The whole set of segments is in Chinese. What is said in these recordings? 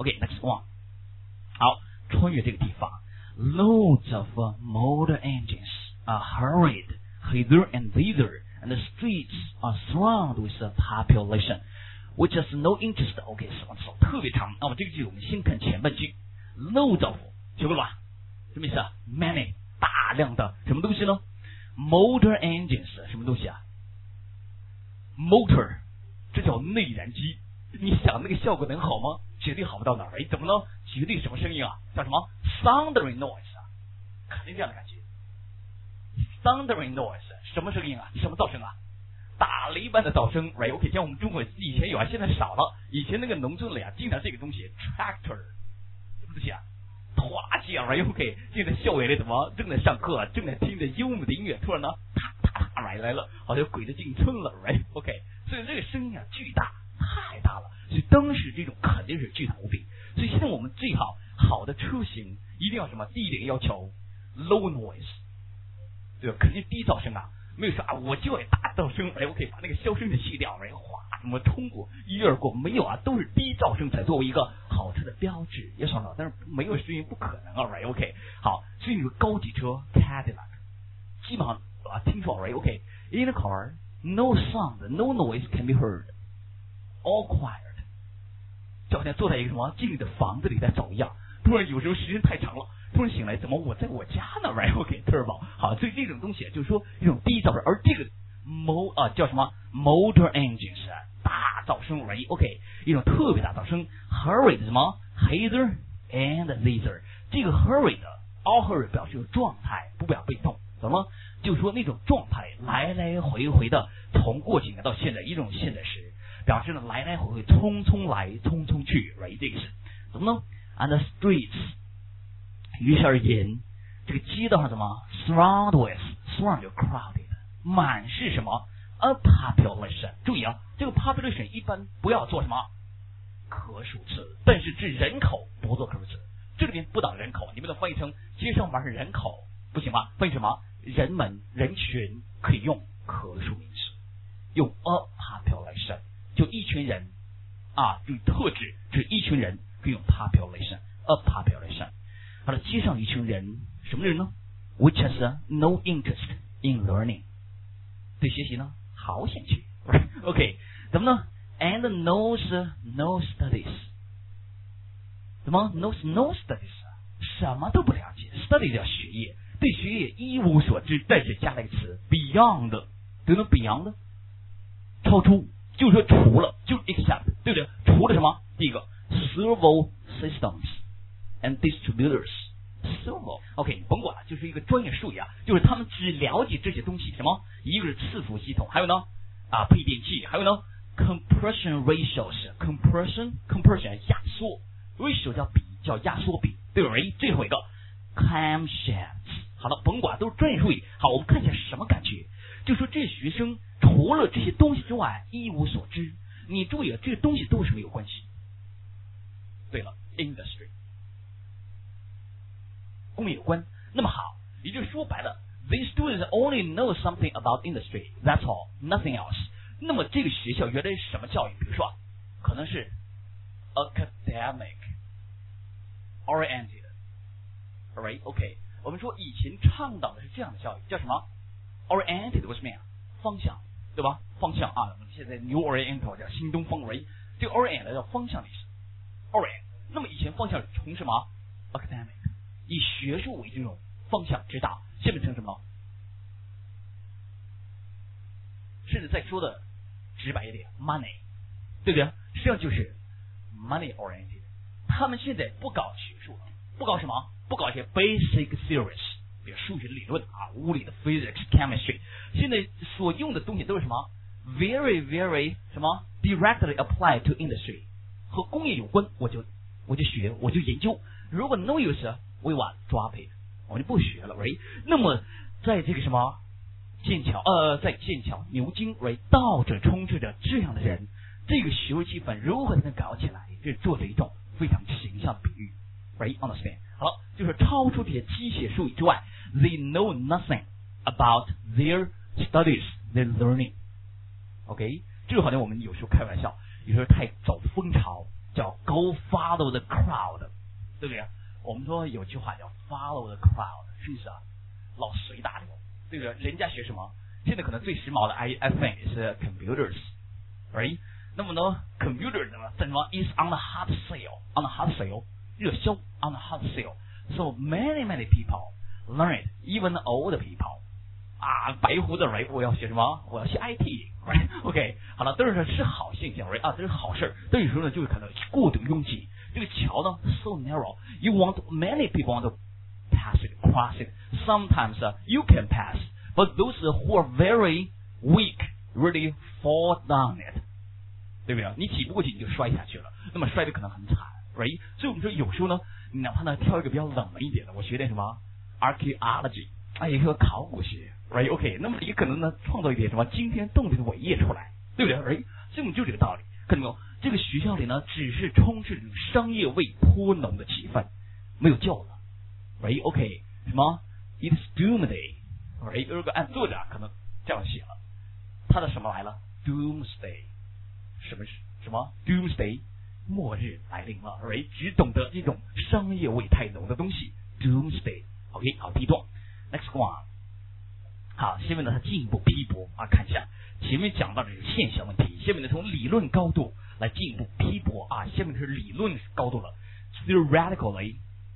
OK，next one。好，穿越这个地方 ，loads of motor engines are hurried hither and thither，and the streets are thronged with a population。which has no interest。OK， 特别长。那么这个句我们先看前半句 ，loads of 学过了吧？什么意思啊 ？many 大量的什么东西呢 ？motor engines 什么东西啊 ？motor 这叫内燃机。你想那个效果能好吗？绝对好不到哪儿。怎么呢？绝对什么声音啊？叫什么 thundering noise 啊？肯定这样的感觉。thundering noise 什么声音啊？什么噪声啊？打雷般的噪声 ，right？ OK， 像我们中国以前有啊，现在少了。以前那个农村里啊，经常这个东西 ，tractor， 什么东西啊？拖拉机啊 ，right？OK， 现在校园里怎么正在上课，正在听着优美的音乐，突然呢，啪来了，好像鬼子进村了 ，right？OK， 所以这个声音啊巨大，太大了，所以当时这种肯定是巨大无比。所以现在我们最好的车型一定要什么？第一点要求 low noise， 对吧？肯定低噪声啊。没有说啊，我就要大噪声，我可以把那个消声器去掉，哗，什么冲过一跃而过，没有啊，都是低噪声才作为一个好车的标志。也少了，但是没有声音不可能啊 ，OK， 好，所以你说高级车 Cadillac， 基本上啊听说 OK，in the car no sound, no noise can be heard, all quiet， 就好像坐在一个什么静的房子里在走一样。突然有时候时间太长了。突然醒来，怎么我在我家呢 ？OK，turbo， 好，所以这种东西就是说一种低噪声，而这个叫什么 motor engines 大噪声 ，OK， 一种特别大噪声 ，hurried 什么 hither and thither， 这个 hurried all hurry 表示状态，不表被动，怎么？就是说那种状态来来回回的从过去到现在一种现在时，表示呢来来回回，匆匆来，匆匆去 ，right， 这个是怎么呢 ？And the streets。于是而言，这个街道上什么 surround with，surround 就 crowded， 满是什么 a population。注意啊，这个 population 一般不要做什么可数词，但是指人口不做可数词。这里边不当人口，你们能翻译成街上满是人口不行吗？翻译什么人们人群可以用可数名词，用 a population 就一群人啊，就特指指一群人可以用 population a population。好了，街上一群人，什么人呢 ？Which has no interest in learning， 对学习呢毫无兴趣。OK， 怎么呢 ？And knows no studies， 怎么 knows no studies？ 什么都不了解 ，study 叫学业，对学业一无所知，但是加了一个词 beyond， 对吗 ？beyond， 超出，就是说除了，就是 except， 对不对？除了什么？第一个 servo systems。And distributors servo OK 甭管了，就是一个专业术语啊，就是他们只了解这些东西。什么？一个是伺服系统，还有呢配电器，还有呢 compression ratios compression 压缩 ratio 叫压缩比，对不对？最后一个 camshafts。好了，甭管都是专业术语。好，我们看一下什么感觉？就说这学生除了这些东西之外一无所知。你注意了，这些东西都是什么有关系？对了 ，industry。工业有关。那么好，也就是说白了 ，these students only know something about industry. That's all, nothing else. 那么这个学校原来是什么教育？比如说，可能是 academic oriented, right? OK， 我们说以前倡导的是这样的教育，叫什么 ？oriented 为什么呀？方向，对吧？方向啊，我们现在 New Oriental 叫新东方 right？ 这个 orient 叫方向的意思 ，orient。那么以前方向从什么 academic？以学术为这种方向指导，现在成什么？甚至再说的直白一点 ，money， 对不对？实际上就是 money oriented。他们现在不搞学术了，不搞什么？不搞一些 basic theories， 比如数学理论啊、物理的 physics、chemistry。现在所用的东西都是什么 ？very 什么 directly apply to industry， 和工业有关，我就学，我就研究。如果 no use。We want drop it， 我就不学了 ，right？ 那么在这个什么在剑桥、牛津 ，right？ 到处充斥着这样的人，这个学术气氛如何才能搞起来？这做着一种非常形象的比喻 ，right？ Understand？ 好了，就是超出这些机械术语之外 ，they know nothing about their studies, their learning。OK， 这个好像我们有时候开玩笑，有时候太走风潮叫 go follow the crowd， 对不对？我们说有句话叫 follow the crowd， 是不是啊？老随大流，对不对？人家学什么？现在可能最时髦的 I think 是 computers，right？ 那么呢 ，computer 呢，在什么 is on the hot sale，on the hot sale， 热销 on the hot sale，so many people learn it，even old people。啊，白胡子人，我要学什么？我要学 IT，right？OK， 好了，都是好现象， right？ 啊，这是好事。但有时候呢，就会看到过度拥挤。这个桥呢 ，so narrow，you want many people want to pass it, cross it. Sometimes you can pass, but those who are very weak really fall down it， 对不对？你挤不过去，你就摔下去了，那么摔的可能很惨 ，right？ 所以我们说有时候呢，哪怕呢挑一个比较冷门一点的，我学点什么 archaeology， 也是个考古学 ，right？OK， 那么也可能呢创造一点什么惊天动地的伟业出来，对不对 ？right？ 所以我们就这个道理，看到没有？这个学校里呢，只是充斥着商业味颇浓的气氛，没有教了 ，right？OK， 什么 ？It's doomsday，right？ 如果按作者可能这样写了，他的什么来了 ？Doomsday， 什么 ？Doomsday， 末日来临了 ，right？ 只懂得这种商业味太浓的东西 ，Doomsday。OK， 好，第一段 ，Next one。好，下面呢，他进一步批驳啊，看一下前面讲到的这个现象问题，下面呢从理论高度来进一步批驳啊，下面是理论高度了 ，theoretically，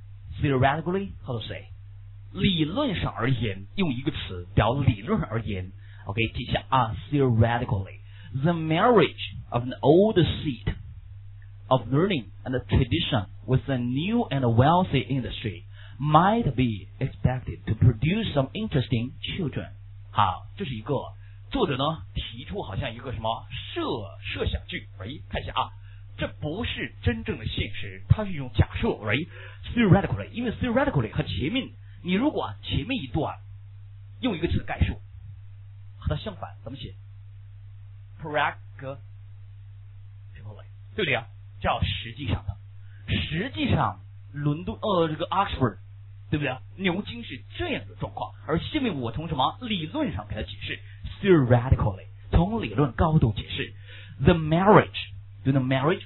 how to say？ 理论上而言，用一个词表理论而言 ，OK， 记一下啊 ，theoretically， the marriage of an old seat of learning and tradition with a new and wealthy industry。might be expected to produce some interesting children。 好，这是一个作者呢提出好像一个什么设想句，看一下啊，这不是真正的现实，它是一种假设，theoretically， 因为 theoretically 和前面你如果前面一段用一个词概述，和它相反怎么写 ？practically， 对不对啊？叫实际上的，实际上伦敦这个 Oxford。对不对？牛津是这样的状况，而下面我从什么理论上给他解释 ，theoretically， 从理论高度解释 ，the marriage， 对的 marriage，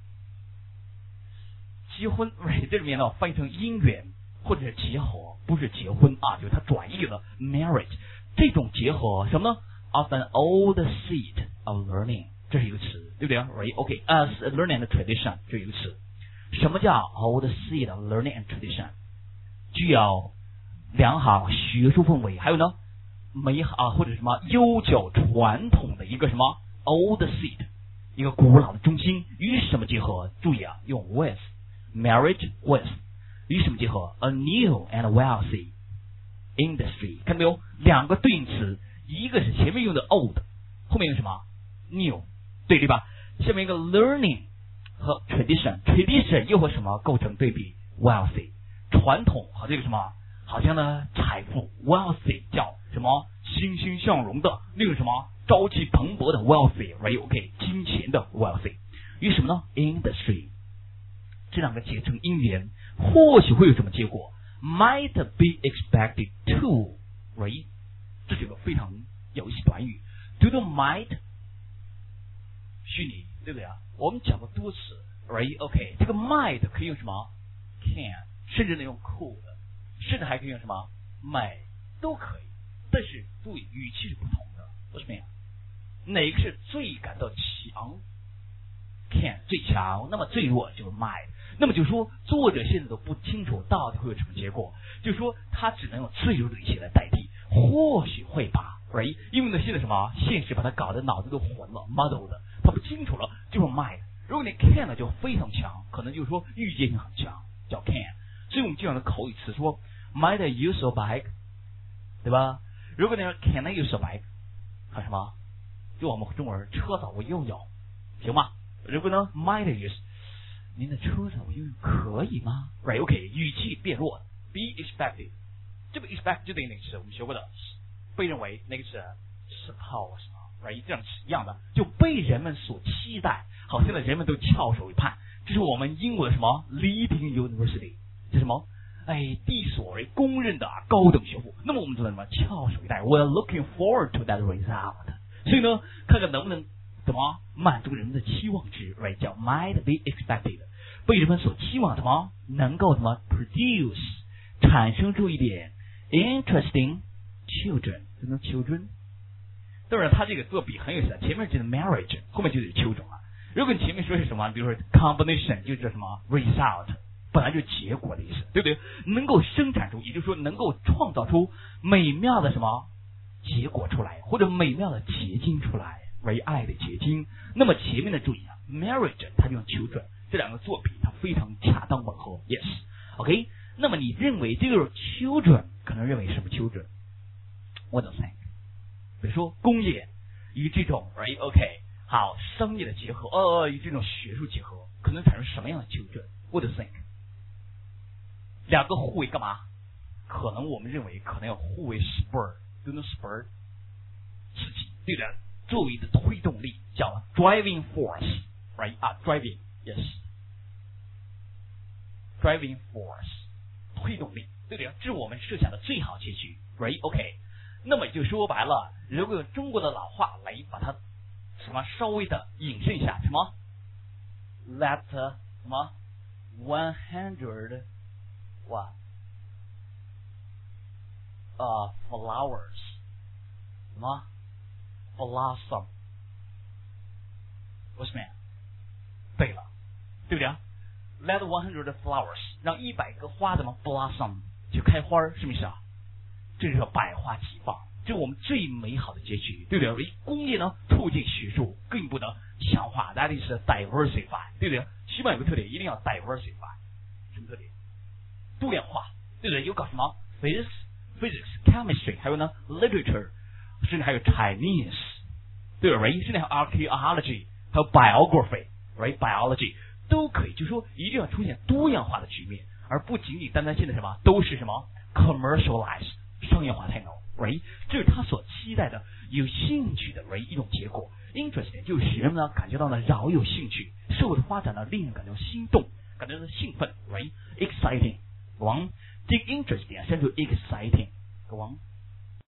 结婚，这里面呢翻译成姻缘或者是结合，不是结婚啊，就是它转译了 marriage， 这种结合什么呢 ？of an old seat of learning， 这是一个词，对不对？OK，as a learning and tradition， 这是一个词。什么叫 old seat of learning and tradition？具有良好学术氛围，还有呢美好或者什么悠久传统的一个什么 old seat， 一个古老的中心，与什么结合？注意啊，用 with marriage with 与什么结合 ？a new and wealthy industry， 看到没有？两个对应词，一个是前面用的 old， 后面用什么 new， 对吧？下面一个 learning 和 tradition 又和什么构成对比 ？wealthy。传统和这个什么，好像呢财富 wealthy 叫什么欣欣向荣的，那个什么朝气蓬勃的 wealthy，OK， 金钱的 wealthy， 与什么呢 industry， 这两个结成因缘，或许会有什么结果 might be expected to，right， 这是一个非常有意思短语 ，do the might， 虚拟，对不对啊？我们讲过多次 ，right，OK， 这个 might 可以用什么 can。甚至能用 could， 甚至还可以用什么 may， 都可以，但是注意语气是不同的。为什么呀？哪个是最感到强 can 最强，那么最弱就是 may。那么就是说，作者现在都不清楚到底会有什么结果，就是说他只能用自由的语气来代替，或许会吧 ，right？ 因为呢，现在什么现实把他搞得脑子都混了 ，muddled 的，他不清楚了，就是 may。如果你 can 呢就非常强，可能就是说预见性很强，叫 can。所以我们经常的口语词说 might use a bike， 对吧？如果你说 can I use a bike， 看什么？就我们中国人车子我用用，行吗？如果呢 might use， 您的车子我用用可以吗 ？Right OK， 语气变弱 ，be expected， 这个 expect 就等于那个词我们学过的，被认为那个词 suppose，right 这样一样的，就被人们所期待，好，现在人们都翘首以盼，这是我们英国的什么 leading university。这是什么？第一所谓公认的高等学府。那么我们知道什么？翘首以待。We're looking forward to that result。所以呢，看看能不能怎么满足人们的期望值 ，right 叫 might be expected， 被人们所期望怎么能够怎么 produce 产生出一点 interesting children， 什么 children？ 当然，他这个作弊很有意思，前面就是 marriage， 后面就是 children 了。如果你前面说是什么，比如说 combination， 就叫什么 result， 本来就结果的意思，对不对？能够生产出，也就是说能够创造出美妙的什么结果出来，或者美妙的结晶出来，为爱的结晶。那么前面的注意啊 ，marriage 它就用 children， 这两个作弊它非常恰当吻合 ，yes，OK。那么你认为这个 children 可能认为什么 children？What do you think？ 比如说工业与这种 right，OK， 好商业的结合，与这种学术结合，可能产生什么样的 children？What do you think？ 两个互为干嘛？可能我们认为可能要互为 spur， 就能 spur 刺激，对的，作为的推动力叫 driving force，right 啊 ，driving yes，driving force 推动力，对的，这是我们设想的最好结局 ，right？OK。那么也就说白了，如果用中国的老话来把它什么稍微的引申一下，什么 that 什么 100 what flowers 什么 blossom， 为什么呀？对了，对不对啊 ？Let 100 flowers 让100个花怎么 blossom 就开花，是不是啊？这就是百花齐放，这是我们最美好的结局，对不对？工业呢，促进学术进一步的强化，那就是 diversify， 对不对？起码有个特点，一定要 diversify， 什么特点？多样化，对不对？有搞什么 physics、chemistry， 还有呢 literature， 甚至还有 Chinese， 对不对？甚至还有 archaeology， 还有 biography，right？biology 都可以，就是说一定要出现多样化的局面，而不仅仅单单现在什么都是什么 commercialize。商业化太浓 ，right？ 这是他所期待的、有兴趣的 ，right？ 一种结果。Interesting 就使人们呢感觉到呢饶有兴趣，社会的发展呢令人感到心动，感到兴奋 ，right？ Exciting， go on， take interest 点，甚至 exciting， go on。